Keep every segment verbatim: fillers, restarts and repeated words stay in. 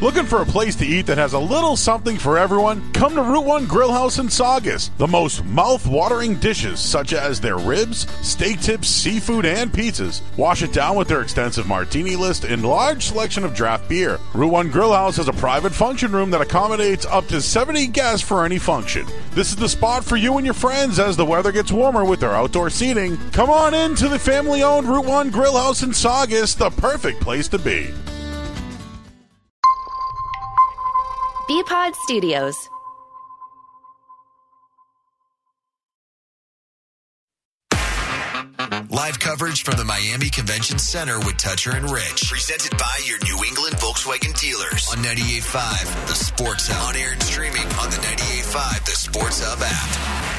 Looking for a place to eat that has a little something for everyone? Come to Route one Grill House in Saugus. The most mouth-watering dishes, such as their ribs, steak tips, seafood, and pizzas. Wash it down with their extensive martini list and large selection of draft beer. Route one Grill House has a private function room that accommodates up to seventy guests for any function. This is the spot for you and your friends as the weather gets warmer with their outdoor seating. Come on in to the family-owned Route one Grill House in Saugus, the perfect place to be. B-Pod Studios. Live coverage from the Miami Convention Center with Toucher and Rich. Presented by your New England Volkswagen dealers. On ninety-eight point five, The Sports Hub. On air and streaming on the ninety-eight point five, The Sports Hub app.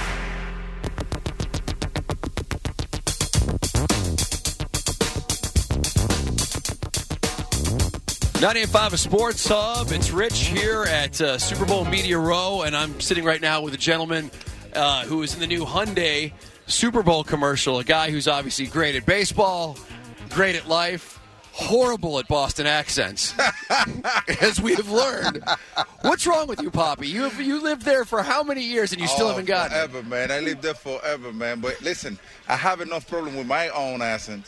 ninety-eight point five, a Sports Hub. It's Rich here at uh, Super Bowl Media Row, and I'm sitting right now with a gentleman uh, who is in the new Hyundai Super Bowl commercial, a guy who's obviously great at baseball, great at life, horrible at Boston accents, as we have learned. What's wrong with you, Poppy? You have, you lived there for how many years, and you still oh, haven't gotten forever, it? man. I lived there forever, man. But listen, I have enough problem with my own accent.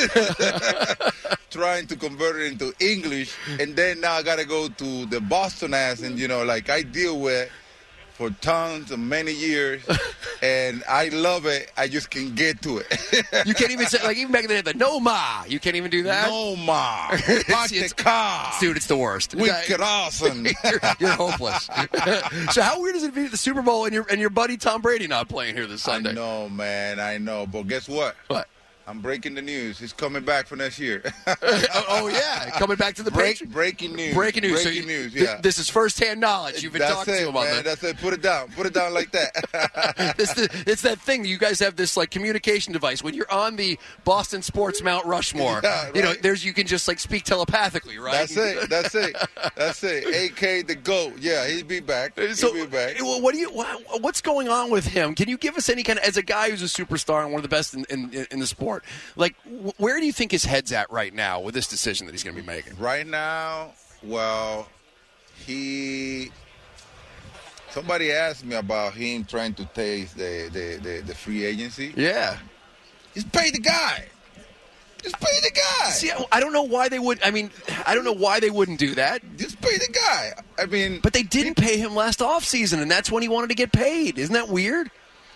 Trying to convert it into English, and then now I got to go to the Boston accent, you know, like I deal with for tons of many years, and I love it. I just can't get to it. You can't even say, like, even back in the day, the no ma. You can't even do that? No ma. Park the car. Dude, it's the worst. Wicked awesome. you're, you're hopeless. So how weird is it to be at the Super Bowl and your, and your buddy Tom Brady not playing here this Sunday? I know, man. I know. But guess what? What? I'm breaking the news. He's coming back for next year. oh, oh, yeah. Coming back to the Break, Patriots? Breaking news. Breaking news. Breaking so news, th- yeah. This is first-hand knowledge. You've been That's talking it, to him about man. that. That's it. Put it down. Put it down like that. it's, the, it's that thing. You guys have this, like, communication device. When you're on the Boston Sports Mount Rushmore, yeah, right. you know, there's you can just, like, speak telepathically, right? That's it. That's it. That's it. A K the GOAT. Yeah, he'll be back. He'll so, be back. What do you? What's going on with him? Can you give us any kind of, as a guy who's a superstar and one of the best in, in, in the sport, like, where do you think his head's at right now with this decision that he's going to be making? Right now, well, he. Somebody asked me about him trying to taste the, the, the, the free agency. Yeah. Just pay the guy. Just pay the guy. See, I don't know why they would. I mean, I don't know why they wouldn't do that. Just pay the guy. I mean, but they didn't pay him last offseason, and that's when he wanted to get paid. Isn't that weird?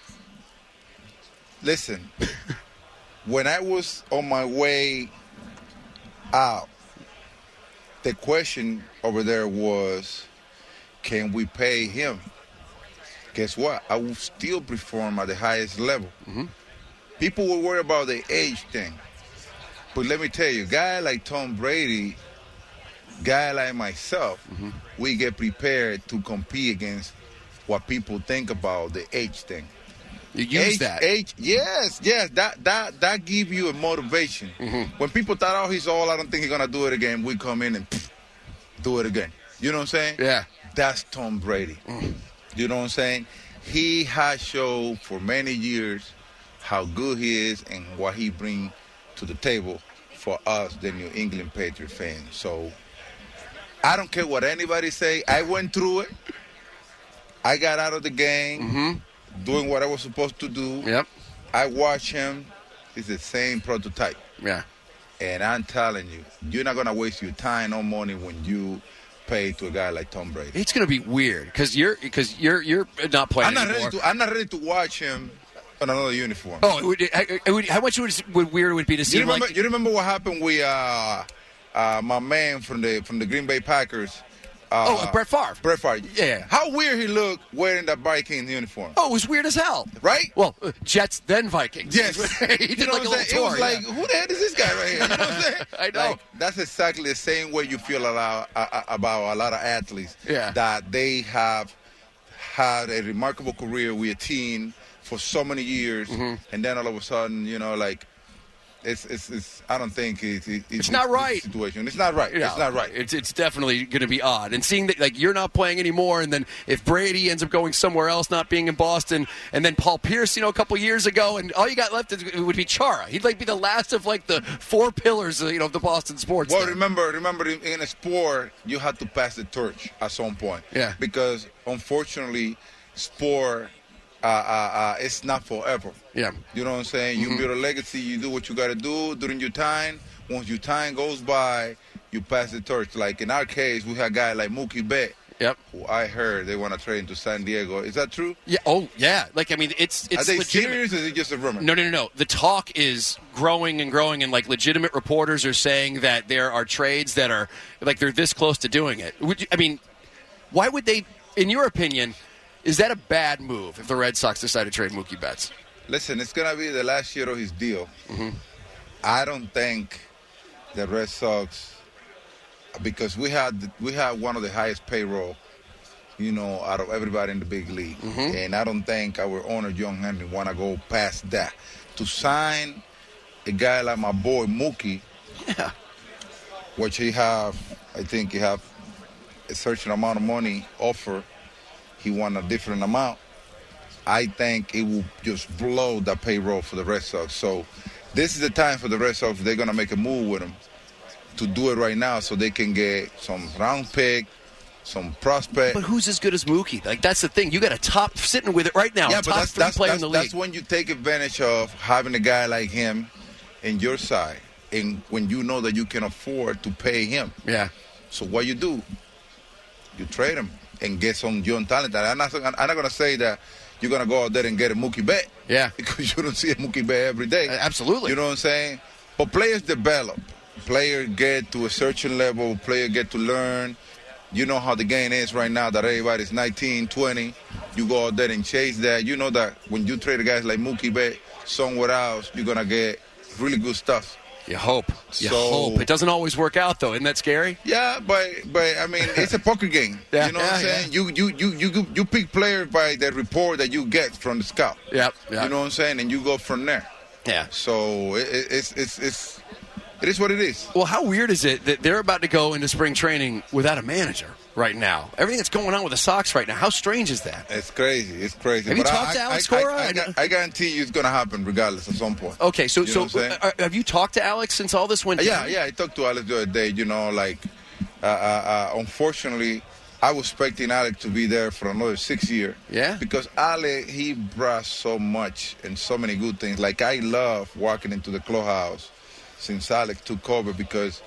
Listen, when I was on my way out, the question over there was, can we pay him? Guess what? I will still perform at the highest level. Mm-hmm. People will worry about the age thing. But let me tell you, guy like Tom Brady, guy like myself, mm-hmm. we get prepared to compete against what people think about the age thing. You use age, that. Age, yes, yes. That that that give you a motivation. Mm-hmm. When people thought, oh, he's old, I don't think he's gonna do it again. We come in and pff, do it again. You know what I'm saying? Yeah. That's Tom Brady. Mm. You know what I'm saying? He has shown for many years how good he is and what he brings to the table for us, the New England Patriot fans. So I don't care what anybody say. I went through it. I got out of the game. Mm-hmm. Doing what I was supposed to do. Yep. I watch him. He's the same prototype. Yeah. And I'm telling you, you're not going to waste your time or money when you pay to a guy like Tom Brady. It's going to be weird because you're because you're you're not playing I'm not anymore. ready to. I'm not ready to watch him in another uniform. Oh, it would, it would, how much would, would weird would it be to see? You remember? Like, you remember what happened with uh, uh, my man from the from the Green Bay Packers? Uh, oh, Brett Favre. Brett Favre. Yeah. How weird he looked wearing that Vikings uniform. Oh, it was weird as hell. Right? Well, uh, Jets, then Vikings. Yes. he did you know like a little tour. It was like, yeah. who the hell is this guy right here? You know what I'm saying? I know. Like, that's exactly the same way you feel about, uh, about a lot of athletes. Yeah. That they have had a remarkable career with a team for so many years, mm-hmm. and then all of a sudden, you know, like, it's, it's, it's, I don't think it, it, it's, it's not right. Situation. It's not right. No, it's not right. It's it's definitely going to be odd. And seeing that, like, you're not playing anymore, and then if Brady ends up going somewhere else, not being in Boston, and then Paul Pierce, you know, a couple years ago, and all you got left is, would be Chara. He'd like be the last of like the four pillars, you know, of the Boston sports. Well, there. remember, remember, in, in a sport, you have to pass the torch at some point. Yeah. Because unfortunately, sport. Uh, uh, uh, it's not forever. Yeah. You know what I'm saying? Mm-hmm. You build a legacy, you do what you got to do during your time. Once your time goes by, you pass the torch. Like in our case, we had a guy like Mookie Betts. Yep. Who I heard they want to trade to San Diego. Is that true? Yeah. Oh, yeah. Like, I mean, it's it's Are they legitimate. serious or is it just a rumor? No, no, no, no. The talk is growing and growing, and like legitimate reporters are saying that there are trades that are like they're this close to doing it. Would you, I mean, why would they, in your opinion, is that a bad move if the Red Sox decide to trade Mookie Betts? Listen, it's going to be the last year of his deal. Mm-hmm. I don't think the Red Sox, because we had we had one of the highest payroll, you know, out of everybody in the big league. Mm-hmm. And I don't think our owner, John Henry, want to go past that. To sign a guy like my boy Mookie, yeah. which he have, I think he have a certain amount of money offer. He won a different amount. I think it will just blow the payroll for the Red Sox. So this is the time for the Red Sox. They're going to make a move with him to do it right now so they can get some round pick, some prospect. But who's as good as Mookie? Like, that's the thing. You got a top sitting with it right now. Yeah, top but that's, three that's, player that's, in the league. that's when you take advantage of having a guy like him in your side and when you know that you can afford to pay him. Yeah. So what you do, you trade him and get some young talent. I'm not, I'm not going to say that you're going to go out there and get a Mookie Betts. Yeah. Because you don't see a Mookie Betts every day. Uh, absolutely. You know what I'm saying? But players develop. Players get to a certain level. Players get to learn. You know how the game is right now that everybody's nineteen, twenty. You go out there and chase that. You know that when you trade guys like Mookie Betts somewhere else, you're going to get really good stuff. You hope. You So- hope. It doesn't always work out, though. Isn't that scary? Yeah, but but I mean, it's a poker game. Yeah, you know yeah, what I'm saying? You, you you you you pick players by the report that you get from the scout. Yep. yep. You know what I'm saying? And you go from there. Yeah. So it, it, it's it's it's it is what it is. Well, how weird is it that they're about to go into spring training without a manager right now? Everything that's going on with the Sox right now, how strange is that? It's crazy. It's crazy. Have you But talked I, to Alex I, I, Cora? I, I, I guarantee you it's going to happen regardless at some point. Okay, so You know so what I'm saying? uh, have you talked to Alex since all this went Yeah, down? yeah. I talked to Alex the other day. You know, like, uh, uh, uh, unfortunately, I was expecting Alex to be there for another six years. Yeah? Because Alex, he brought so much and so many good things. Like, I love walking into the clubhouse since Alex took over because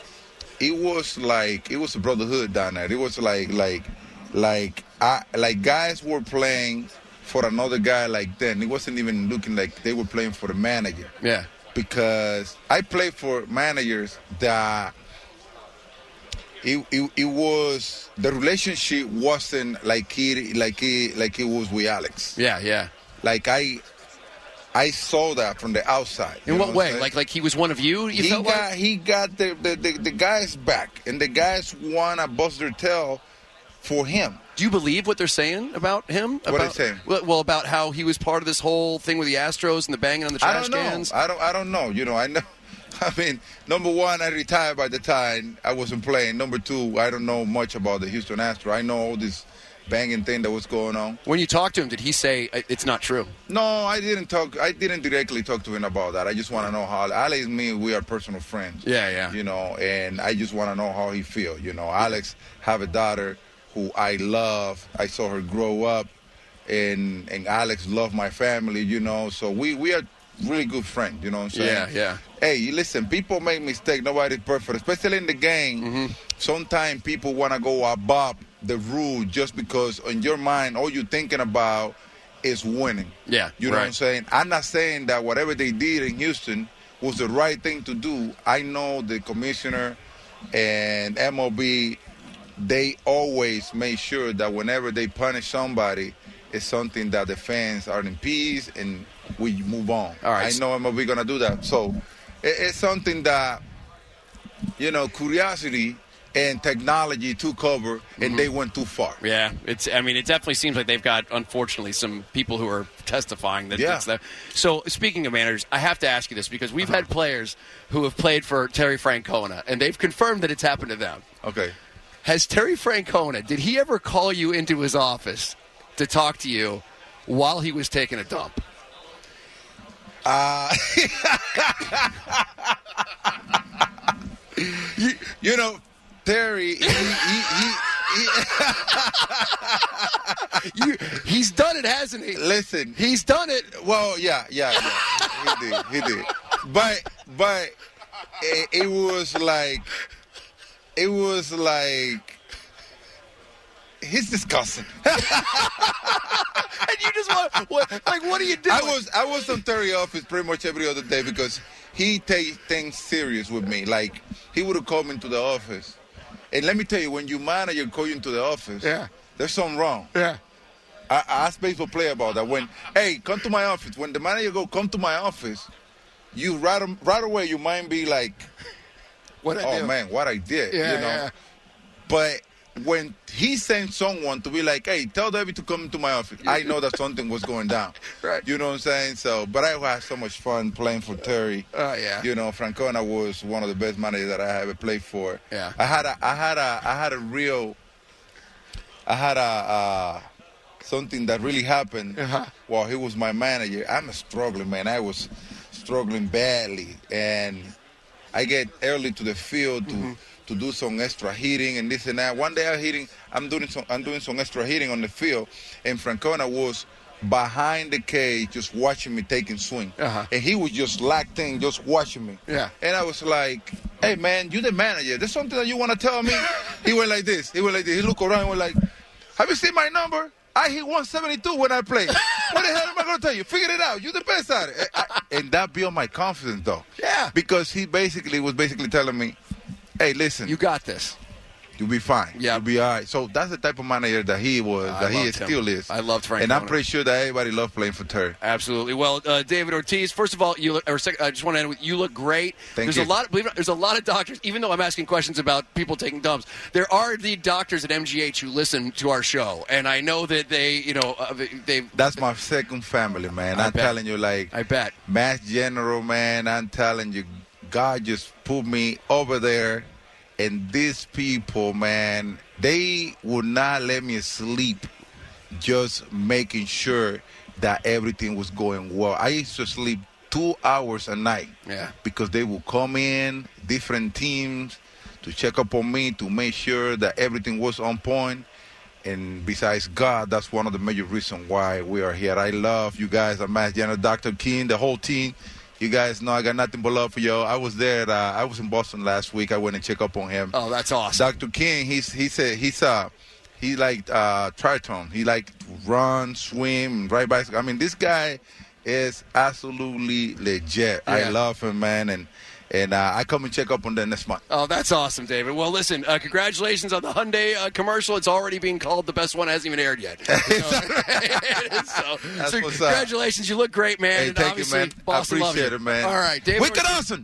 it was like, it was a brotherhood down there. It was like, like, like, I, like guys were playing for another guy like then. It wasn't even looking like they were playing for the manager. Yeah. Because I played for managers that it, it, it was the relationship wasn't like it like it like it was with Alex. Yeah, yeah. Like I I saw that from the outside. In you know what I'm way? saying? Like like he was one of you? You he felt got like? he got the, the, the, the guys back, and the guys wanna bust their tail for him. Do you believe what they're saying about him? What are about, they saying? Well, well, about how he was part of this whole thing with the Astros and the banging on the I trash don't know. cans. I don't. I don't know. You know. I know. I mean, number one, I retired by the time I wasn't playing. Number two, I don't know much about the Houston Astros. I know all this banging thing that was going on. When you talked to him, did he say it's not true? No, I didn't talk. I didn't directly talk to him about that. I just want to know how Alex and me, we are personal friends. Yeah, yeah. You know, and I just want to know how he feel. You know, Alex have a daughter who I love. I saw her grow up, and and Alex loved my family. You know, so we we are really good friends. You know what I'm saying? Yeah, yeah. Hey, listen, people make mistakes. Nobody's perfect, especially in the game. Mm-hmm. Sometimes people want to go above the rule just because in your mind all you're thinking about is winning. Yeah, you know right. what I'm saying? I'm not saying that whatever they did in Houston was the right thing to do. I know the commissioner and M L B, they always make sure that whenever they punish somebody, it's something that the fans are in peace and we move on. All right. I know M L B gonna do that. So it, it's something that, you know, curiosity and technology took over, and Mm-hmm. they went too far. Yeah, it's. I mean, it definitely seems like they've got, unfortunately, some people who are testifying that Yeah. it's that. So, speaking of managers, I have to ask you this because we've had players who have played for Terry Francona, and they've confirmed that it's happened to them. Okay. Has Terry Francona, did he ever call you into his office to talk to you while he was taking a dump? Uh, you, you know, Terry, he, he, he, he You, he's done it, hasn't he? listen, He's done it. well, yeah, yeah, yeah, he did, he did. But, but it, it was like, it was like, he's disgusting. And you just want, what, like, what are you doing? I was I was on Terry office pretty much every other day because he takes things serious with me. Like, he would have called me into the office. And let me tell you, when your manager call you into the office, Yeah. there's something wrong. Yeah. I, I asked baseball player about that. When, hey, come to my office. When the manager go, come to my office, you right, right away, your mind be like, What I oh, do? man, what I did, Yeah, you know. yeah. But when he sent someone to be like, hey, tell David to come to my office, I know that something was going down. Right. You know what I'm saying? So, but I had so much fun playing for Terry. Oh, yeah. You know, Francona was one of the best managers that I ever played for. Yeah. I had a, I had a, I had a real, I had a, uh, something that really happened Uh-huh. while he was my manager. I'm a struggling man. I was struggling badly, and I get early to the field to. Mm-hmm. to do some extra hitting and this and that. One day I'm hitting, I'm doing some, I'm doing some extra hitting on the field, and Francona was behind the cage just watching me taking swing, Uh-huh. and he was just locked in, just watching me. Yeah. And I was like, "Hey man, you the manager. There's something that you want to tell me?" He went like this. He went like this. He looked around and went like, "Have you seen my number? I hit one seventy-two when I play. What the hell am I going to tell you? Figure it out. You're the best at it." I, and that built my confidence though. Yeah. Because he basically was basically telling me, hey, listen, You got this. you'll be fine. Yeah. You'll be all right. So that's the type of manager that he was, I that he loved him. still is. I loved Francona. And I'm pretty sure that everybody loved playing for Terry. Absolutely. Well, uh, David Ortiz. First of all, you look, or sec- I just want to end with you look great. Thank there's you. a lot. Of, believe it or not, there's a lot of doctors. Even though I'm asking questions about people taking dumps, there are the doctors at M G H who listen to our show, and I know that they, you know, uh, they. That's my second family, man. I I'm bet. telling you, like, I bet. Mass General, man, I'm telling you, God just put me over there. And these people, man, they would not let me sleep just making sure that everything was going well. I used to sleep two hours a night. Yeah. Because they would come in, different teams, to check up on me, to make sure that everything was on point. And besides God, that's one of the major reasons why we are here. I love you guys at Mass General, Doctor King, the whole team. You guys know I got nothing but love for you. I was there. Uh, I was in Boston last week. I went and checked up on him. Oh, that's awesome. Doctor King, he's he said he's uh he like uh triathlon. He like to run, swim, ride bicycle. I mean, this guy is absolutely legit. Yeah. I love him, man, and and uh, I come and check up on them next month. Oh, that's awesome, David. Well, listen, uh, congratulations on the Hyundai uh, commercial. It's already being called the best one. Hasn't even aired yet. So, so, That's so what's up. congratulations. You look great, man. Hey, and thank you, obviously, man. Boston I loves appreciate you. it, man. All right, David. Wicked Ortiz- awesome.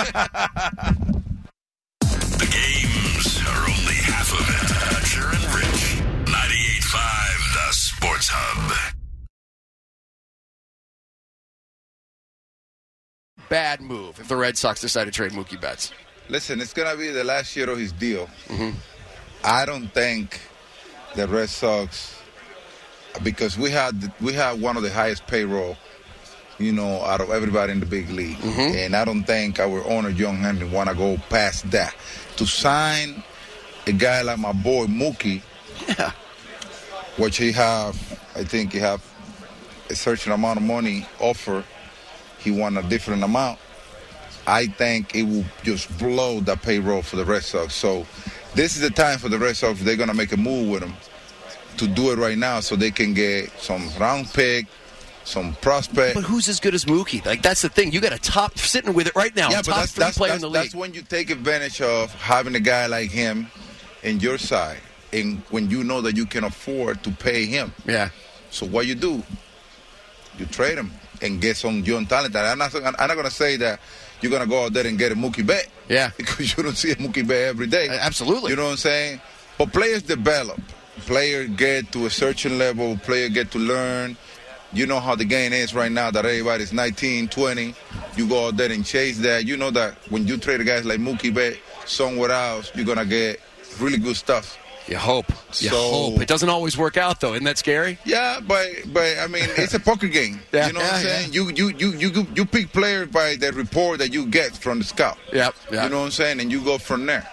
The games are only half of it. Toucher and Rich. ninety-eight point five, the Sports Hub. Bad move if the Red Sox decide to trade Mookie Betts. Listen, it's gonna be the last year of his deal. Mm-hmm. I don't think the Red Sox, because we had we had one of the highest payroll, you know, out of everybody in the big league, Mm-hmm. and I don't think our owner John Henry want to go past that. To sign a guy like my boy Mookie, Yeah. which he have, I think he have a certain amount of money offer. He want a different amount. I think it will just blow the payroll for the Red Sox. So this is the time for the Red Sox. They're going to make a move with him to do it right now so they can get some round pick, some prospect. But who's as good as Mookie? Like, that's the thing. You got a top sitting with it right now. yeah, top but that's, three that's, player that's, in the league. that's when you take advantage of having a guy like him in your side and when you know that you can afford to pay him. Yeah. So what you do, you trade him and get some young talent. I'm not, I'm not going to say that you're going to go out there and get a Mookie Betts. Yeah. Because you don't see a Mookie Betts every day. Uh, absolutely. You know what I'm saying? But players develop. Players get to a certain level. Players get to learn. You know how the game is right now that everybody's nineteen, twenty. You go out there and chase that. You know that when you trade guys like Mookie Betts somewhere else, you're going to get really good stuff. You hope. You So- hope. It doesn't always work out, though. Isn't that scary? Yeah, but but I mean, it's a poker game. Yeah, you know what I'm yeah, saying? You, you you you you pick players by the report that you get from the scout. Yep. yep. You know what I'm saying? And you go from there.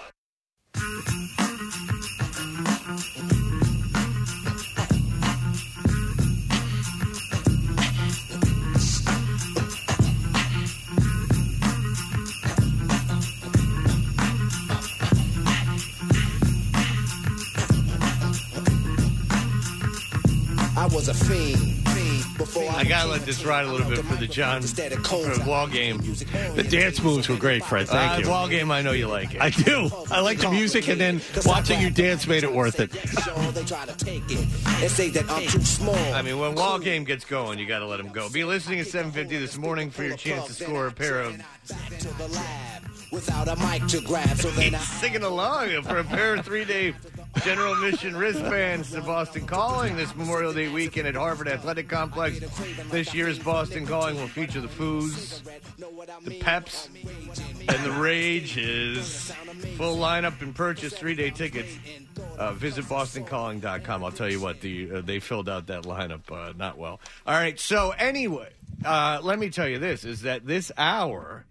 I was a fiend. fiend before I gotta let this ride a little bit for the John for the wall game. The dance moves were great, Fred. Thank uh, you. Wall game, I know you like it. I do. I like the music, and then watching you dance made it worth it. They try to take it and say that I'm too small. I mean, when wall game gets going, you got to let him go. Be listening at seven fifty this morning for your chance to score a pair of. To the lab without a mic to grab. So then He's I singing along for a pair of three-day General Mission wristbands to Boston Calling this Memorial Day weekend at Harvard Athletic Complex. This year's Boston Calling will feature the Foos, the Peps, and the Rages. Full lineup and purchase three-day tickets. Uh, visit boston calling dot com. I'll tell you what, the uh, they filled out that lineup uh, not well. All right, so anyway, uh, let me tell you this, is that this hour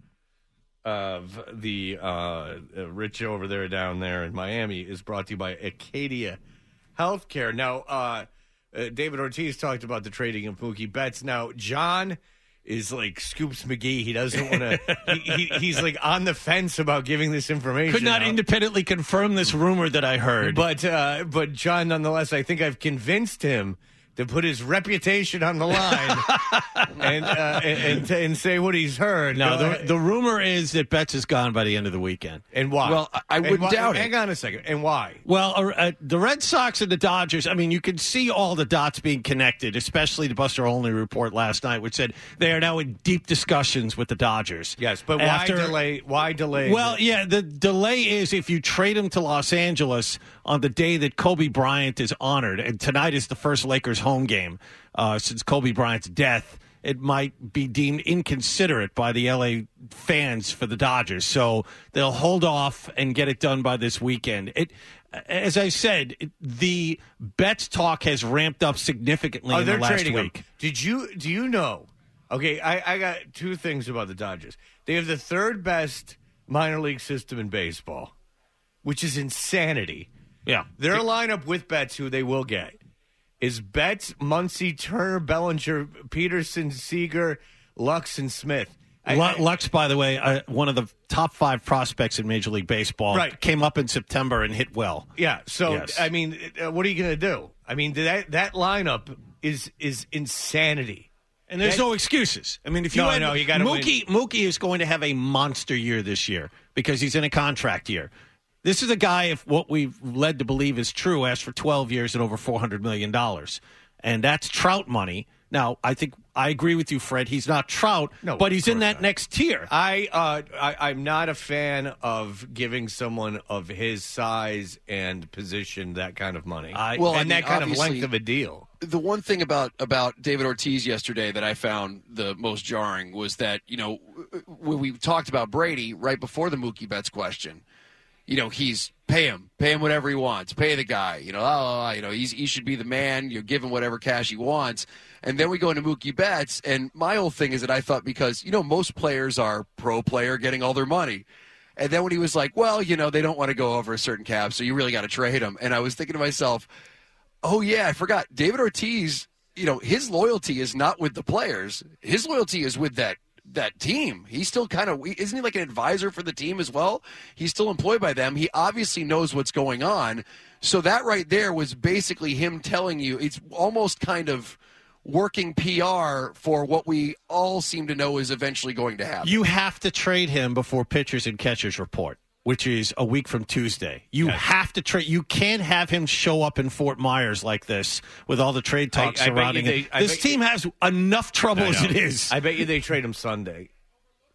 of the uh, uh, Rich over there down there in Miami is brought to you by Acadia Healthcare. Now, uh, uh, David Ortiz talked about the trading of Mookie Betts. Now, John is like Scoops McGee. He doesn't want to. he, he, he's like on the fence about giving this information. Could not out. independently confirm this rumor that I heard. But uh, but John, nonetheless, I think I've convinced him to put his reputation on the line and, uh, and, and and say what he's heard. no, Go the, ahead. the rumor is that Betts is gone by the end of the weekend. And why? Well, I- I And wouldn't why- doubt it. Hang on a second. And why? Well, uh, uh, the Red Sox and the Dodgers, I mean, you can see all the dots being connected, especially the Buster Olney report last night, which said they are now in deep discussions with the Dodgers. Yes, but After- why delay? Why delay? Well, yeah, the delay is if you trade him to Los Angeles on the day that Kobe Bryant is honored, and tonight is the first Lakers home game uh, since Kobe Bryant's death, it might be deemed inconsiderate by the L A fans for the Dodgers. So they'll hold off and get it done by this weekend. It, as I said, it, the Betts talk has ramped up significantly oh, in they're the last trading him. week. Did you? Do you know? Okay, I, I got two things about the Dodgers. They have the third best minor league system in baseball, which is insanity. Yeah. Their lineup with Betts, who they will get, is Betts, Muncy, Turner, Bellinger, Peterson, Seager, Lux, and Smith. I- Lu- I- Lux, by the way, uh, one of the top five prospects in Major League Baseball, Right. came up in September and hit well. Yeah. So Yes. I mean, uh, what are you going to do? I mean, that that lineup is is insanity. And there's That- no excuses. I mean, if you No, had, no, you gotta Mookie, Mookie is going to have a monster year this year because he's in a contract year. This is a guy, if what we've led to believe is true, asked for twelve years and over four hundred million dollars. And that's Trout money. Now, I think I agree with you, Fred. He's not Trout, No, but of he's in course that not. next tier. I, uh, I I'm not a fan of giving someone of his size and position that kind of money. I- Well, and I mean, that kind of obviously- length of a deal. The one thing about, about David Ortiz yesterday that I found the most jarring was that, you know, when we talked about Brady right before the Mookie Betts question, you know, he's pay him, pay him whatever he wants, pay the guy, you know, oh, you know, he's, he should be the man, you give him whatever cash he wants. And then we go into Mookie Betts, and my whole thing is that I thought because, you know, most players are pro player getting all their money. And then when he was like, well, you know, they don't want to go over a certain cap, so you really got to trade him. And I was thinking to myself, oh, yeah, I forgot. David Ortiz, you know, his loyalty is not with the players. His loyalty is with that that team. He's still kind of, isn't he like an advisor for the team as well? He's still employed by them. He obviously knows what's going on. So that right there was basically him telling you, it's almost kind of working P R for what we all seem to know is eventually going to happen. You have to trade him before pitchers and catchers report, which is a week from Tuesday. You Yes. have to trade. You can't have him show up in Fort Myers like this with all the trade talk I- I bet surrounding you it. they- I this bet team you- has enough trouble I as know. it is. I bet you they trade him Sunday.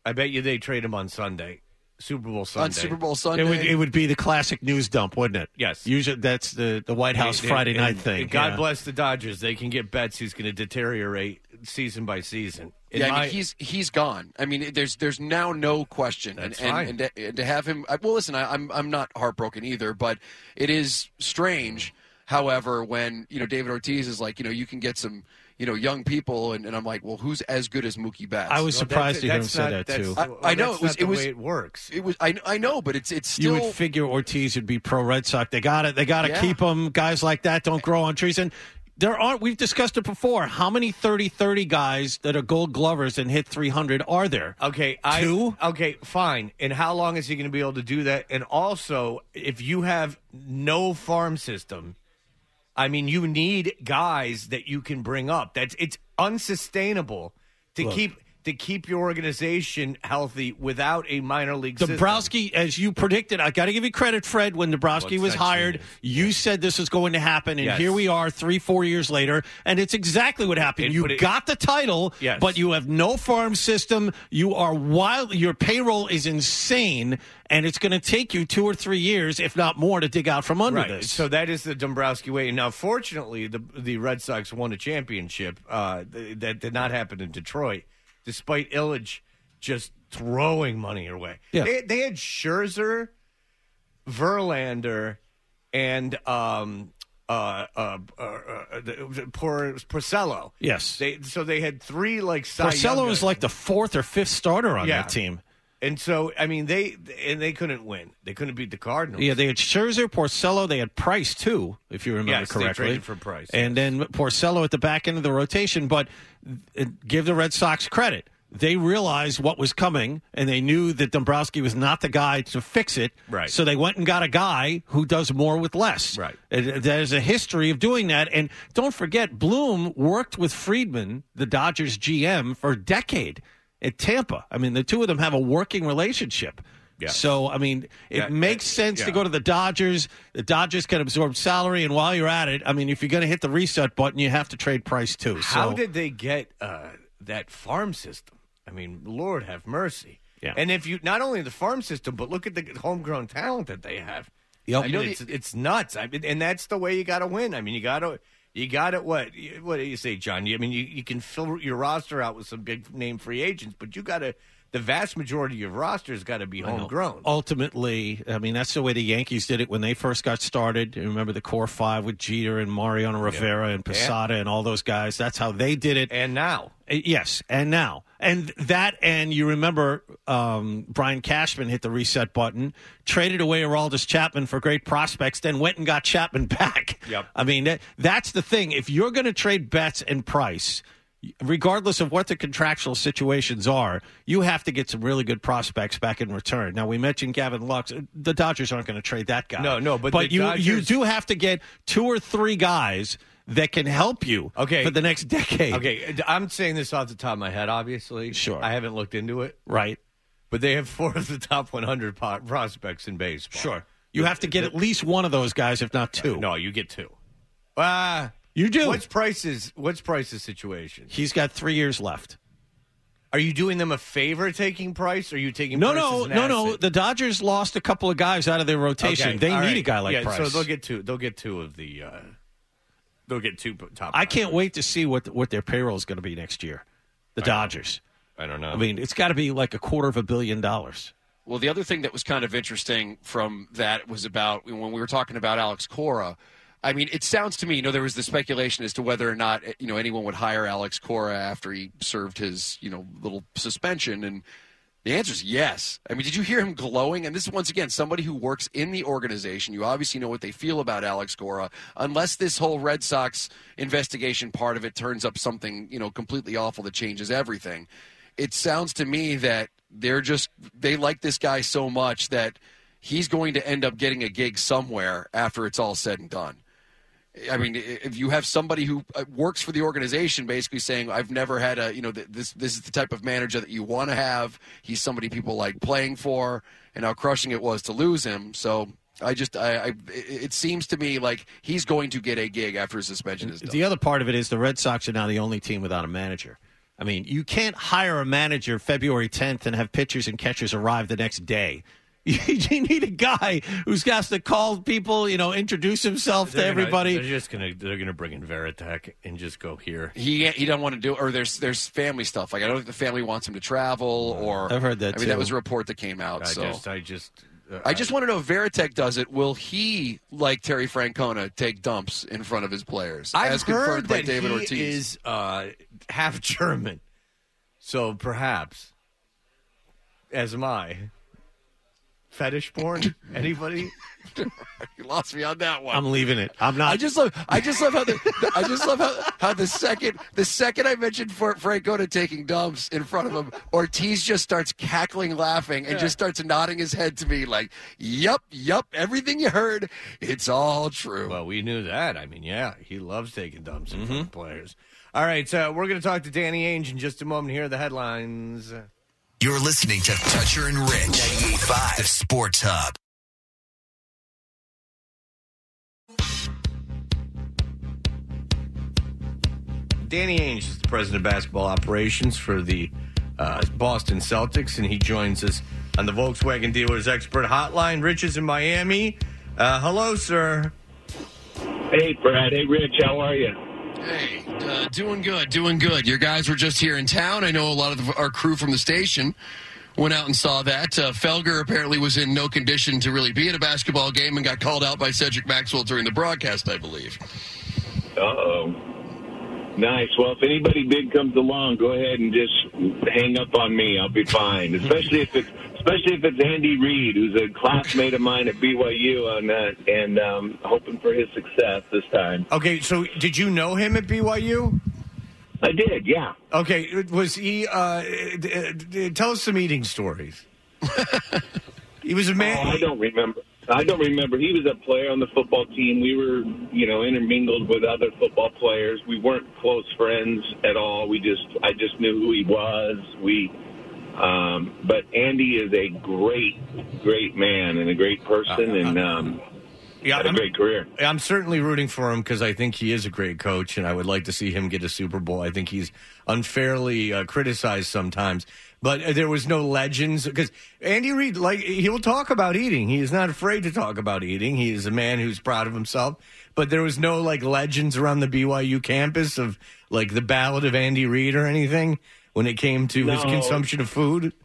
I bet you they trade him on Sunday. Super Bowl Sunday. On Super Bowl Sunday. It would it would be the classic news dump, wouldn't it? Yes. Usually that's the, the White House And- Friday and- night and thing. God yeah. bless the Dodgers. They can get bets he's going to deteriorate season by season. In Yeah, I my- mean, he's he's gone. I mean, there's there's now no question. That's and, fine. And, and, to, and to have him, I- well, listen, I, I'm I'm not heartbroken either, but it is strange. However, when you know David Ortiz is like, you know, you can get some, you know, young people, and, and I'm like, well, who's as good as Mookie Betts? I was Well, surprised that's- to hear him that's say not- that that's- too. I- well, I know, that's it was- not the it was- way it works. It was. I I know, but it's it's still. You would figure Ortiz would be pro Red Sox. They got it. They got to Yeah. keep him. Guys like that don't grow on trees. And there aren't. We've discussed it before. How many thirty thirty guys that are Gold Glovers and hit three hundred are there? Okay, I, Two? Okay, fine. And how long is he going to be able to do that? And also, if you have no farm system, I mean, you need guys that you can bring up. That's it's unsustainable to Look. keep to keep your organization healthy without a minor league system. Dombrowski, as you predicted, I got to give you credit, Fred. When Dombrowski What's was that hired, genius? you said this was going to happen, and Yes. here we are, three, four years later, and it's exactly what happened. It- you but it- got the title, Yes. but you have no farm system. You are wild. Your payroll is insane, and it's going to take you two or three years, if not more, to dig out from under Right. this. So that is the Dombrowski way. Now, fortunately, the the Red Sox won a championship. Uh, th- that did not happen in Detroit, despite Illich just throwing money away. Yeah. They, they had Scherzer, Verlander, and um, uh, uh, uh, uh, the- Por- Porcello. Yes. They, so they had three like Cy Young Porcello was guys. like the fourth or fifth starter on Yeah. that team. And so, I mean, they and they couldn't win. They couldn't beat the Cardinals. Yeah, they had Scherzer, Porcello. They had Price, too, if you remember Yes, they correctly. traded for Price, And then Porcello at the back end of the rotation. But uh, give the Red Sox credit. They realized what was coming, and they knew that Dombrowski was not the guy to fix it. Right. So they went and got a guy who does more with less. Right. And there's a history of doing that. And don't forget, Bloom worked with Friedman, the Dodgers G M, for a decade at Tampa. I mean, the two of them have a working relationship. Yeah. So, I mean, it Yeah, makes uh, sense yeah. to go to the Dodgers. The Dodgers can absorb salary, and while you're at it, I mean, if you're going to hit the reset button, you have to trade Price too. How so, did they get uh, that farm system? I mean, Lord have mercy. Yeah. And if you not only the farm system, but look at the homegrown talent that they have. Yep. I You mean, know, it's, it's nuts. I mean, and that's the way you got to win. I mean, you got to you got to what what do you say, John? I mean, you, you can fill your roster out with some big name free agents, but you got to. The vast majority of your roster has got to be homegrown. ultimately, I mean, that's the way the Yankees did it when they first got started. You remember the core five with Jeter and Mariano Rivera and Posada and all those guys. That's how they did it. And now, Uh, Yes, and now. And that, and you remember um, Brian Cashman hit the reset button, traded away Aroldis Chapman for great prospects, then went and got Chapman back. Yep. I mean, that, that's the thing. If you're going to trade Betts and Price, regardless of what the contractual situations are, you have to get some really good prospects back in return. Now, we mentioned Gavin Lux. The Dodgers aren't going to trade that guy. No, no, but but the you, Dodgers- you do have to get two or three guys that can help you Okay. for the next decade. okay, I'm saying this off the top of my head, obviously. Sure. I haven't looked into it. Right. But they have four of the top one hundred po- prospects in baseball. Sure. You have to get at least one of those guys, if not two. No, you get two. Ah, You do. What's Price's What's Price's situation? He's got three years left. Are you doing them a favor taking Price? Or are you taking No, Price no, as an no, no. asset? The Dodgers lost a couple of guys out of their rotation. Okay, They all need right. a guy like yeah, Price. So they'll get two. They'll get two of the. Uh, they'll get two top. I can't wait to see what what their payroll is going to be next year. The Dodgers. I don't know. I mean, it's got to be like a quarter of a billion dollars. Well, the other thing that was kind of interesting from that was about when we were talking about Alex Cora. I mean, it sounds to me, you know, there was the speculation as to whether or not, you know, anyone would hire Alex Cora after he served his, you know, little suspension. And the answer is yes. I mean, did you hear him glowing? And this is, once again, somebody who works in the organization. You obviously know what they feel about Alex Cora. Unless this whole Red Sox investigation part of it turns up something, you know, completely awful that changes everything. It sounds to me that they're just, they like this guy so much that he's going to end up getting a gig somewhere after it's all said and done. I mean, if you have somebody who works for the organization basically saying, I've never had a, you know, this this is the type of manager that you want to have. He's somebody people like playing for, and how crushing it was to lose him. So I just, I, I it seems to me like he's going to get a gig after his suspension is done. The other part of it is the Red Sox are now the only team without a manager. I mean, you can't hire a manager February tenth and have pitchers and catchers arrive the next day. You need a guy who's got to call people, you know, introduce himself they're to gonna, everybody. They're just gonna they're gonna bring in Veritek and just go here. He he don't want to do, or there's there's family stuff. Like I don't think the family wants him to travel, or I've heard that I mean, too. that was a report that came out. I so just I just uh, I just want to know if Veritek does it. Will he, like Terry Francona, take dumps in front of his players? I've as heard confirmed by that David he Ortiz. is uh, half German, so perhaps, as am I. Fetish porn? Anybody? You lost me on that one. I'm leaving it. I'm not. I just love. I just love how the. the- I just love how, how the second the second I mentioned for Francona taking dumps in front of him, Ortiz just starts cackling, laughing, and Yeah. just starts nodding his head to me like, "Yup, yup, everything you heard, it's all true." Well, we knew that. I mean, yeah, he loves taking dumps in front of players. All right, so we're going to talk to Danny Ainge in just a moment. Here are the headlines. You're listening to Toucher and Rich, ninety-eight point five, the Sports Hub. Danny Ainge is the president of basketball operations for the uh, Boston Celtics, and he joins us on the Volkswagen Dealers Expert Hotline. Rich is in Miami. Uh, hello, sir. Hey, Brad. Hey, Rich. How are you? Hey, uh, doing good, doing good. Your guys were just here in town. I know a lot of the, our crew from the station went out and saw that. Uh, Felger apparently was in no condition to really be at a basketball game and got called out by Cedric Maxwell during the broadcast, I believe. Uh-oh. Nice. Well, if anybody big comes along, go ahead and just hang up on me. I'll be fine. Especially if it's especially if it's Andy Reid, who's a classmate of mine at B Y U, on that, and um, hoping for his success this time. Okay, so did you know him at B Y U? I did, yeah. Okay, was he? Uh, d- d- tell us some eating stories. He was a man. Oh, I don't remember. I don't remember. He was a player on the football team. We were, you know, intermingled with other football players. We weren't close friends at all. We just, I just knew who he was. We, um, but Andy is a great, great man and a great person, and um, Yeah, had a I'm- great career. I'm certainly rooting for him because I think he is a great coach, and I would like to see him get a Super Bowl. I think he's unfairly uh, criticized sometimes, but uh, there was no legends because Andy Reid, like he will talk about eating. He is not afraid to talk about eating. He is a man who's proud of himself. But there was no like legends around the B Y U campus of like the Ballad of Andy Reid or anything when it came to his No. consumption of food.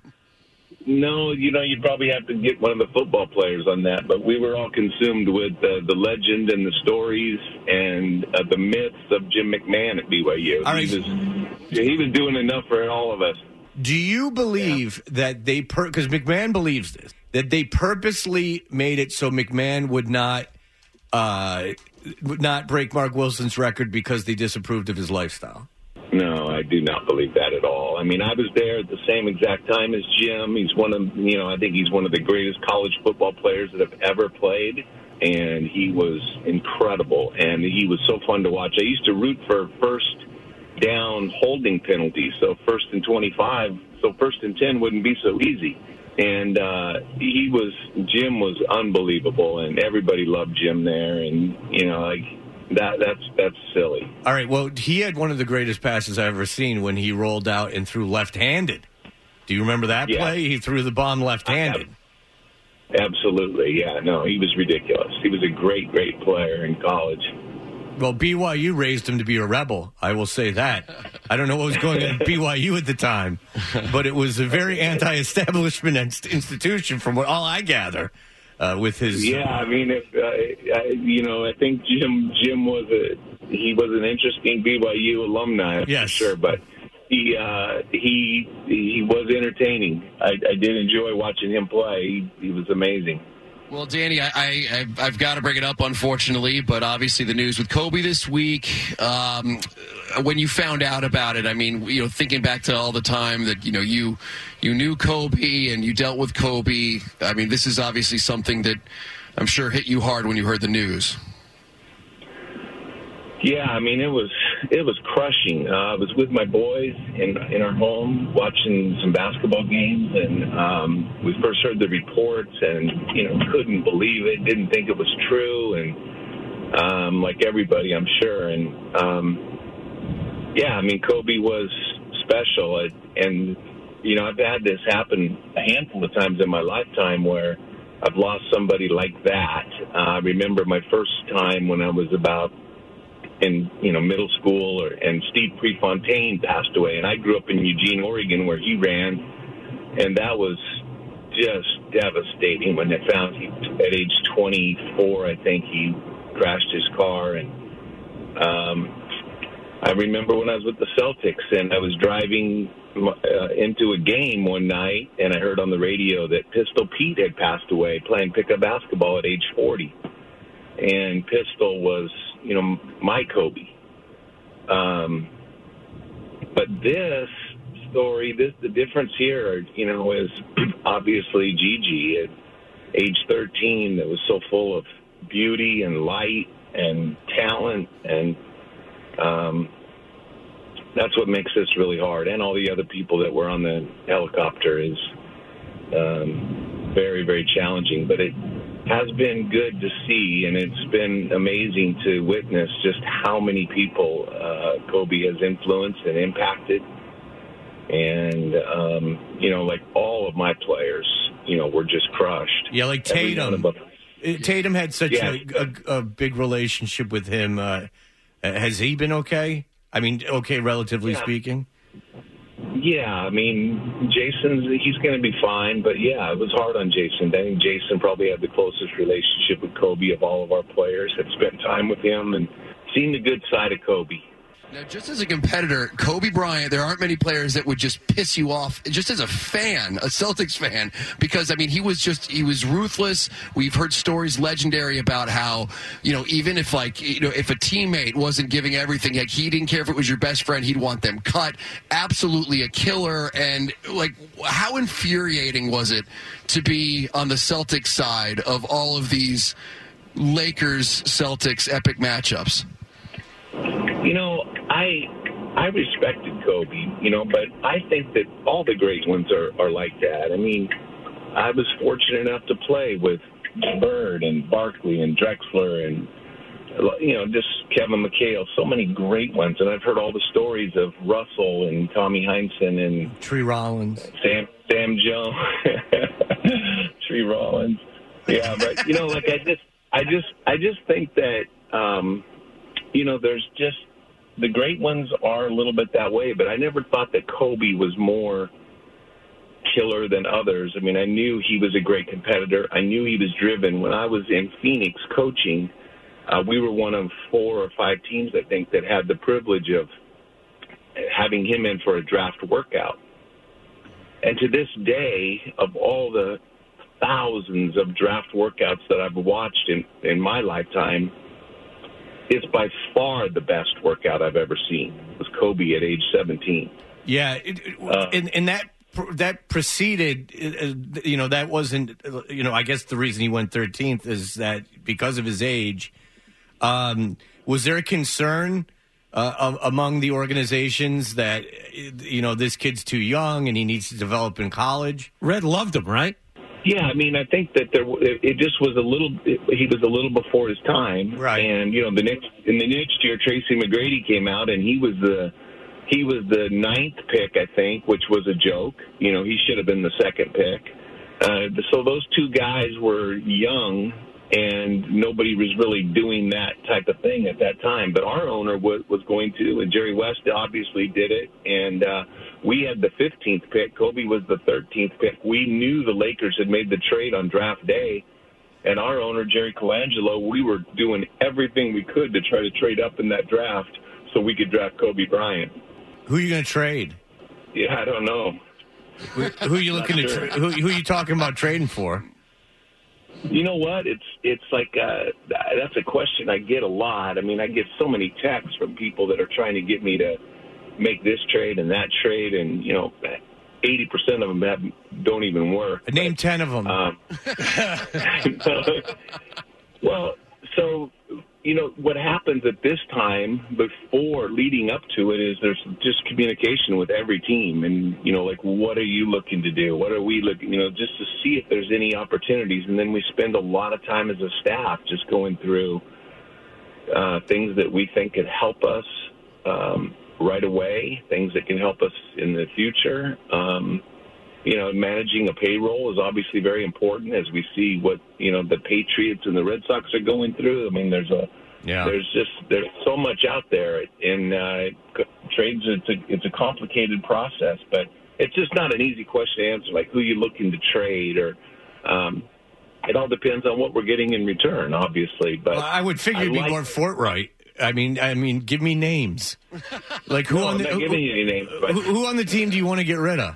No, you know, you'd probably have to get one of the football players on that. But we were all consumed with uh, the legend and the stories and uh, the myths of Jim McMahon at B Y U. All right. He was he was doing enough for all of us. Do you believe that they, because McMahon believes this, that they purposely made it so McMahon would not, uh, would not break Mark Wilson's record because they disapproved of his lifestyle? No, I do not believe that at all. I mean, I was there at the same exact time as Jim. He's one of, you know, I think he's one of the greatest college football players that have ever played, and he was incredible, and he was so fun to watch. I used to root for first down holding penalties, so first and twenty-five, so first and ten wouldn't be so easy. And uh, he was, Jim was unbelievable, and everybody loved Jim there, and, you know, like, That that's that's silly. All right, well, he had one of the greatest passes I've ever seen when he rolled out and threw left-handed. Do you remember that Yeah. play? He threw the bomb left-handed. Absolutely, yeah. No, he was ridiculous. He was a great, great player in college. Well, B Y U raised him to be a rebel. I will say that. I don't know what was going on at B Y U at the time, but it was a very anti-establishment inst- institution, from what all I gather. Uh, with his Yeah, I mean, if uh, I, you know, I think Jim Jim was a he was an interesting B Y U alumni, Yes. for sure. But he uh, he he was entertaining. I, I did enjoy watching him play. He, he was amazing. Well, Danny, I, I, I've, I've got to bring it up, unfortunately, but obviously the news with Kobe this week, um, when you found out about it, I mean, you know, thinking back to all the time that, you know, you you knew Kobe and you dealt with Kobe, I mean, this is obviously something that I'm sure hit you hard when you heard the news. Yeah, I mean, it was it was crushing. Uh, I was with my boys in in our home watching some basketball games, and um, we first heard the reports, and you know, couldn't believe it, didn't think it was true, and um, like everybody, I'm sure. And um, yeah, I mean, Kobe was special. And, you know, I've had this happen a handful of times in my lifetime where I've lost somebody like that. Uh, I remember my first time when I was about in, you know, middle school, or, and Steve Prefontaine passed away. And I grew up in Eugene, Oregon, where he ran. And that was just devastating when they found he, at age twenty-four, I think, he crashed his car. And um, I remember when I was with the Celtics and I was driving uh, into a game one night, and I heard on the radio that Pistol Pete had passed away playing pickup basketball at age forty. And Pistol was, you know, my Kobe. Um, but this story, this the difference here, you know, is obviously Gigi at age thirteen that was so full of beauty and light and talent, and um, that's what makes this really hard. And all the other people that were on the helicopter is um, very, very challenging. But it has been good to see, and it's been amazing to witness just how many people uh, Kobe has influenced and impacted. And, um, you know, like all of my players, you know, were just crushed. Yeah, like Tatum. Tatum had such yeah. a, a, a big relationship with him. Uh, has he been okay? I mean, okay, relatively yeah. speaking? Yeah, I mean, Jason's, he's going to be fine. But, yeah, it was hard on Jason. I think Jason probably had the closest relationship with Kobe of all of our players, had spent time with him and seen the good side of Kobe. Now, just as a competitor, Kobe Bryant, there aren't many players that would just piss you off, just as a fan, a Celtics fan, because, I mean, he was just, he was ruthless. We've heard stories legendary about how, you know, even if, like, you know, if a teammate wasn't giving everything, like, he didn't care if it was your best friend, he'd want them cut. Absolutely a killer. And, like, how infuriating was it to be on the Celtics side of all of these Lakers-Celtics epic matchups? You know, I I respected Kobe, you know, but I think that all the great ones are, are like that. I mean, I was fortunate enough to play with Bird and Barkley and Drexler and, you know, just Kevin McHale, so many great ones. And I've heard all the stories of Russell and Tommy Heinsohn and Tree Rollins, Sam Sam Jones, Tree Rollins. Yeah, but you know, like I just I just I just think that um, you know, there's just the great ones are a little bit that way, but I never thought that Kobe was more killer than others. I mean, I knew he was a great competitor. I knew he was driven. When I was in Phoenix coaching, uh, we were one of four or five teams, I think, that had the privilege of having him in for a draft workout. And to this day, of all the thousands of draft workouts that I've watched in, in my lifetime, it's by far the best workout I've ever seen. It was Kobe at age seventeen. Yeah, it, it, uh, and, and that that preceded, you know, that wasn't, you know, I guess the reason he went thirteenth is that because of his age. Um, was there a concern uh, among the organizations that, you know, this kid's too young and he needs to develop in college? Red loved him, right? Yeah, I mean, I think that there it just was a little. He was a little before his time, right? And you know, the next in the next year, Tracy McGrady came out, and he was the he was the ninth pick, I think, which was a joke. You know, he should have been the second pick. Uh, so those two guys were young, and nobody was really doing that type of thing at that time. But our owner was was going to, and Jerry West obviously did it, and. Uh, We had the fifteenth pick. Kobe was the thirteenth pick. We knew the Lakers had made the trade on draft day, and our owner, Jerry Colangelo, we were doing everything we could to try to trade up in that draft so we could draft Kobe Bryant. Who are you going to trade? Yeah, I don't know. Who, who are you looking to? Tra- who, who are you talking about trading for? You know what? It's it's like uh, that's a question I get a lot. I mean, I get so many texts from people that are trying to get me to make this trade and that trade, and you know, eighty percent of them have, don't even work. Name but, ten of them. Um, well, so you know what happens at this time before leading up to it is there's just communication with every team, and you know, like what are you looking to do? What are we looking? You know, just to see if there's any opportunities, and then we spend a lot of time as a staff just going through uh, things that we think could help us. Um, right away, things that can help us in the future. Um, you know, managing a payroll is obviously very important as we see what, you know, the Patriots and the Red Sox are going through. I mean, there's a yeah. there's just there's so much out there, and uh, trades. It's a it's a complicated process, but it's just not an easy question to answer. Like who you looking to trade, or um, it all depends on what we're getting in return, obviously. But well, I would figure you'd be like, more forthright. I mean, I mean, give me names. Like who no, on the I'm not giving you any names, but who, who on the team do you want to get rid of?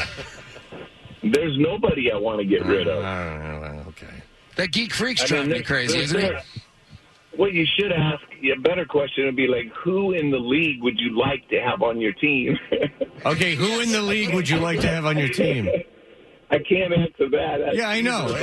There's nobody I want to get rid of. Uh, okay. That Geek Freak's I driving mean, me crazy, isn't it? What you should ask, a better question would be like, who in the league would you like to have on your team? Okay, who in the league would you like to have on your team? I can't answer that. That's yeah, I know.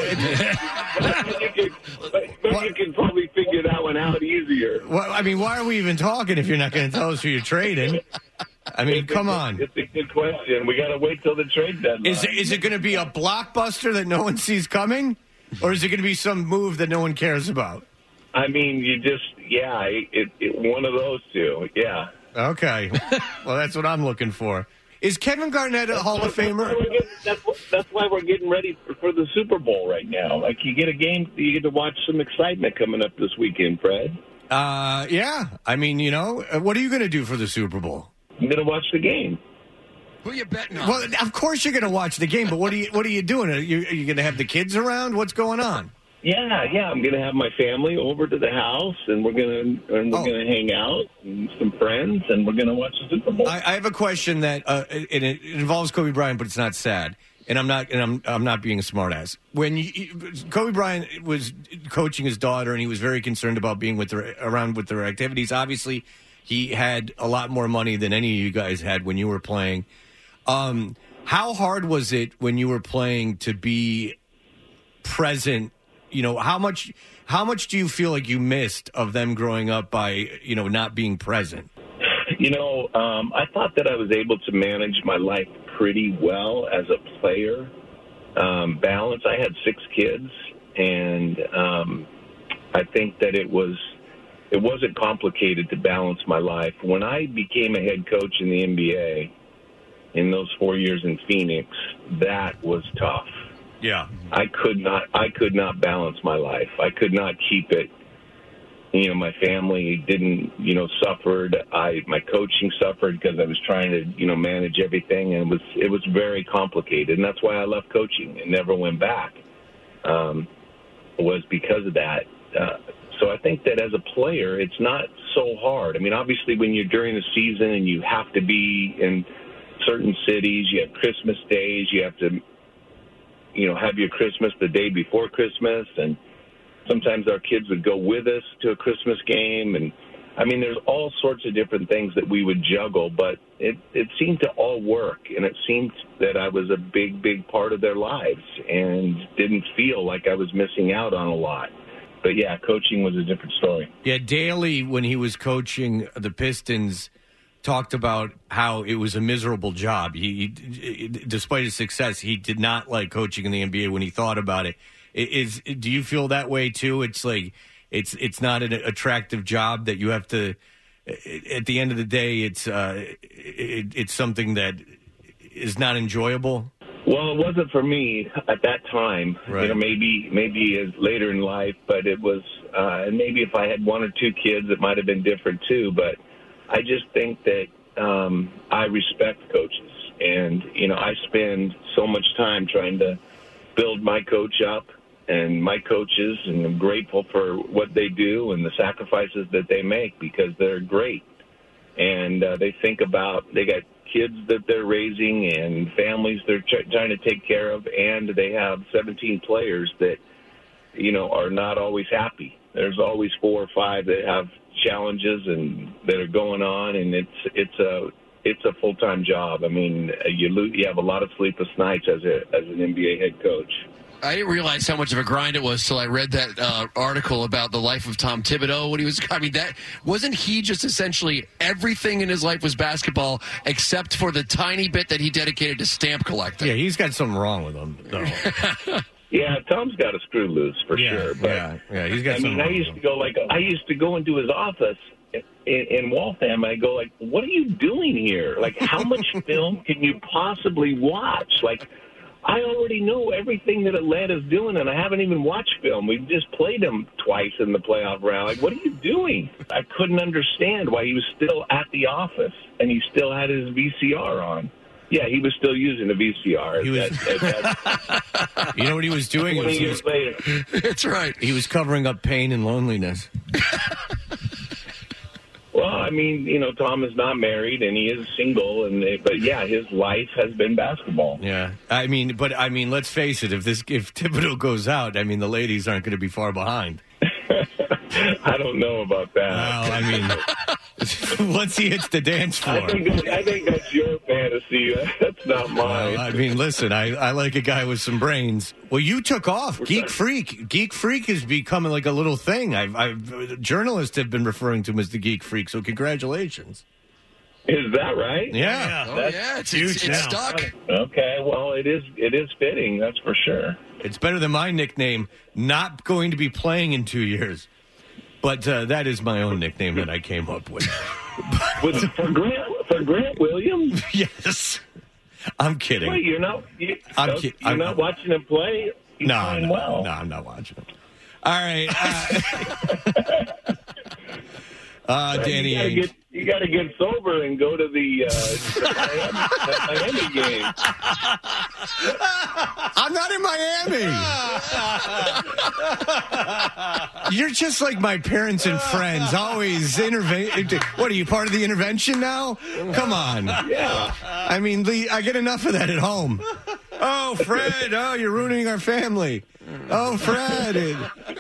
but you, can, but, but you can probably figure that one out easier. Well, I mean, why are we even talking if you're not going to tell us who you're trading? I mean, it's come a, on. It's a good question. We got to wait till the trade deadline. Is it, is it going to be a blockbuster that no one sees coming? Or is it going to be some move that no one cares about? I mean, you just, yeah, it, it, one of those two, yeah. Okay. Well, that's what I'm looking for. Is Kevin Garnett a that's Hall of Famer? Getting, that's, that's why we're getting ready for, for the Super Bowl right now. Like, you get a game, you get to watch some excitement coming up this weekend, Fred. Uh, yeah. I mean, you know, what are you going to do for the Super Bowl? I'm going to watch the game. Who are you betting on? Well, of course you're going to watch the game, but what are you what are you doing? Are you, are you going to have the kids around? What's going on? Yeah, yeah. I'm going to have my family over to the house, and we're going to and we're oh. going to hang out and some friends, and we're going to watch the Super Bowl. I, I have a question that uh, it, it involves Kobe Bryant, but it's not sad. And I'm not, and I'm, I'm not being a smartass. When you, Kobe Bryant was coaching his daughter, and he was very concerned about being with her around with their activities. Obviously, he had a lot more money than any of you guys had when you were playing. Um, how hard was it when you were playing to be present? You know, how much, how much do you feel like you missed of them growing up by, you know, not being present? You know, um, I thought that I was able to manage my life pretty well as a player. Um, balance. I had six kids, and um, I think that it was it wasn't complicated to balance my life. When I became a head coach in the N B A in those four years in Phoenix, that was tough. Yeah, I could not. I could not balance my life. I could not keep it. You know, my family didn't, you know, suffered. I, my coaching suffered because I was trying to, you know, manage everything, and it was, it was very complicated. And that's why I left coaching and never went back, um, was because of that. Uh, so I think that as a player, it's not so hard. I mean, obviously when you're during the season and you have to be in certain cities, you have Christmas days, you have to, you know, have your Christmas the day before Christmas, and sometimes our kids would go with us to a Christmas game. And, I mean, there's all sorts of different things that we would juggle, but it, it seemed to all work. And it seemed that I was a big, big part of their lives and didn't feel like I was missing out on a lot. But, yeah, coaching was a different story. Yeah, Daly, when he was coaching the Pistons, talked about how it was a miserable job. He, he despite his success, he did not like coaching in the N B A when he thought about it. Is do you feel that way too? It's like it's it's not an attractive job that you have to. At the end of the day, it's uh, it, it's something that is not enjoyable. Well, it wasn't for me at that time. Right. You know, maybe maybe as later in life, but it was. Uh, and maybe if I had one or two kids, it might have been different too. But I just think that um, I respect coaches, and you know, I spend so much time trying to build my coach up and my coaches, and I'm grateful for what they do and the sacrifices that they make because they're great. And uh, they think about, they got kids that they're raising and families they're ch- trying to take care of, and they have seventeen players that, you know, are not always happy. There's always four or five that have challenges and that are going on, and it's it's a it's a full-time job. I mean, you lo- you have a lot of sleepless nights as a as an N B A head coach. I didn't realize how much of a grind it was till I read that uh, article about the life of Tom Thibodeau when he was. I mean, that wasn't he just essentially everything in his life was basketball except for the tiny bit that he dedicated to stamp collecting. Yeah, he's got something wrong with him, though. Yeah, Tom's got a screw loose for yeah, sure. But, yeah, yeah, he's got. I mean, I used to go like I used to go into his office, in, in Waltham. I go like, what are you doing here? Like, how much film can you possibly watch? Like, I already know everything that Atlanta's doing, and I haven't even watched film. We've just played them twice in the playoff round. Like, what are you doing? I couldn't understand why he was still at the office and he still had his V C R on. Yeah, he was still using the V C R. He was, at, at, at, you know what he was doing? twenty Was he years was, later. That's right. He was covering up pain and loneliness. Well, I mean, you know, Tom is not married and he is single, and but yeah, his life has been basketball. Yeah, I mean, but I mean, let's face it. If this if Thibodeau goes out, I mean, the ladies aren't going to be far behind. I don't know about that. Well, I mean, once he hits the dance floor. I think, I think that's your fantasy. That's not mine. Well, I mean, listen, I, I like a guy with some brains. Well, you took off. We're Geek done. Freak. Geek Freak is becoming like a little thing. I've, I've journalists have been referring to him as the Geek Freak, so congratulations. Is that right? Yeah. Oh, yeah, it's, it's, it's stuck. Okay, well, it is it is fitting, that's for sure. It's better than my nickname, not going to be playing in two years. But uh, that is my own nickname that I came up with. with for Grant for Grant Williams? Yes. I'm kidding. Wait, you're not you, I'm no, ki- you're I'm- not watching him play? He's No, playing no, well. no, I'm not watching him. All right. Uh, uh, Danny you gotta, Ainge. get, you got to get sober and go to the, uh, the Miami, the Miami game. I'm not in Miami. You're just like my parents and friends. Always intervene. What are you, part of the intervention now? Come on. Yeah. I mean, Lee, I get enough of that at home. Oh, Fred. Oh, you're ruining our family. Oh, Fred.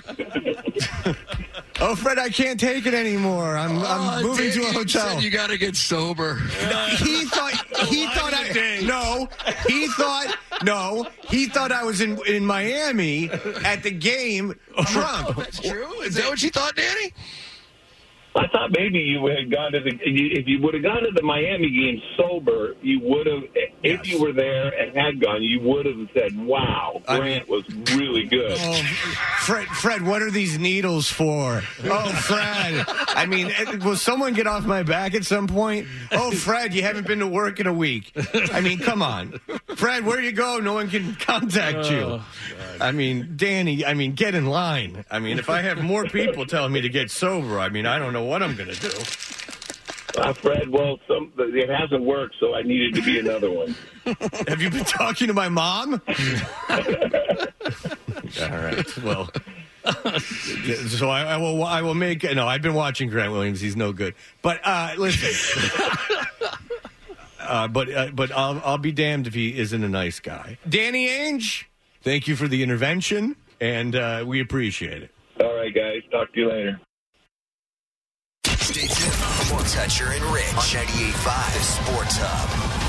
Oh, Fred, I can't take it anymore. I'm, I'm Oh, moving to a Danny hotel. said you got to get sober. He thought he thought I no. He thought no. He thought I was in in Miami at the game drunk. That's true. Is that what you thought, Danny? I thought maybe you had gone to the. If you would have gone to the Miami game sober, you would have. If you were there and had gone, you would have said, "Wow, Grant was really good." Oh, Fred, Fred, what are these needles for? Oh, Fred. I mean, will someone get off my back at some point? Oh, Fred, you haven't been to work in a week. I mean, come on. Fred, where you go? No one can contact you. I mean, Danny, I mean, get in line. I mean, if I have more people telling me to get sober, I mean, I don't know what I'm going to do. Uh, Fred, well, some, it hasn't worked, so I needed to be another one. Have you been talking to my mom? All right. Well, so I, I will. I will make. No, I've been watching Grant Williams. He's no good. But uh, listen. uh, but uh, but I'll I'll be damned if he isn't a nice guy. Danny Ainge, thank you for the intervention, and uh, we appreciate it. All right, guys. Talk to you later. Stay tuned for more Toucher and Rich on ninety-eight point five The Sports Hub.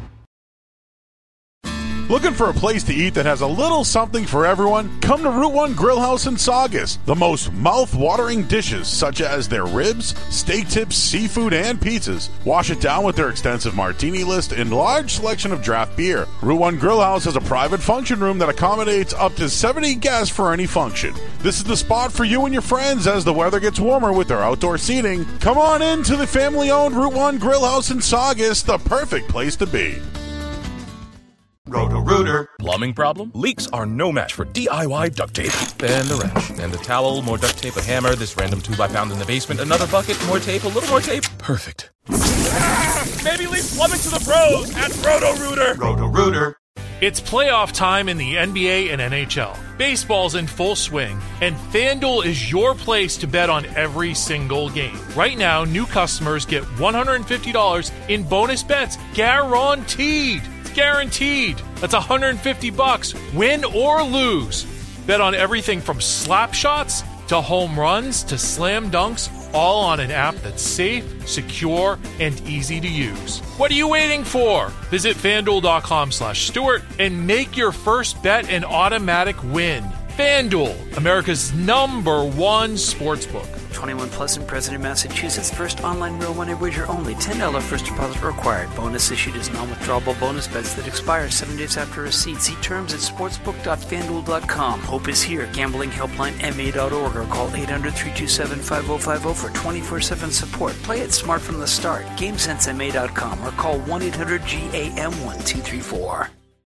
Looking for a place to eat that has a little something for everyone? Come to Route one Grill House in Saugus. The most mouth-watering dishes, such as their ribs, steak tips, seafood, and pizzas. Wash it down with their extensive martini list and large selection of draft beer. Route one Grill House has a private function room that accommodates up to seventy guests for any function. This is the spot for you and your friends as the weather gets warmer with their outdoor seating. Come on in to the family-owned Route one Grill House in Saugus, the perfect place to be. Roto-Rooter. Plumbing problem? Leaks are no match for D I Y duct tape. And a wrench. And a towel, more duct tape, a hammer, this random tube I found in the basement, another bucket, more tape, a little more tape. Perfect. Maybe leave plumbing to the pros at Roto-Rooter. Roto-Rooter. It's playoff time in the N B A and N H L. Baseball's in full swing, and FanDuel is your place to bet on every single game. Right now, new customers get one hundred fifty dollars in bonus bets guaranteed. Guaranteed. That's one hundred fifty bucks, win or lose. Bet on everything from slap shots to home runs to slam dunks, all on an app that's safe, secure, and easy to use. What are you waiting for? Visit FanDuel.com slash Stewart and make your first bet an automatic win. FanDuel, America's number one sportsbook. twenty-one plus and present in Massachusetts. First online real money wager only. ten dollars first deposit required. Bonus issued as non-withdrawable bonus bets that expire seven days after receipt. See terms at sportsbook dot fanduel dot com. Hope is here. Gambling helpline M A dot org or call eight hundred, three two seven, five oh five oh for twenty-four seven support. Play it smart from the start. GameSense M A dot com or call one eight hundred G A M one two three four.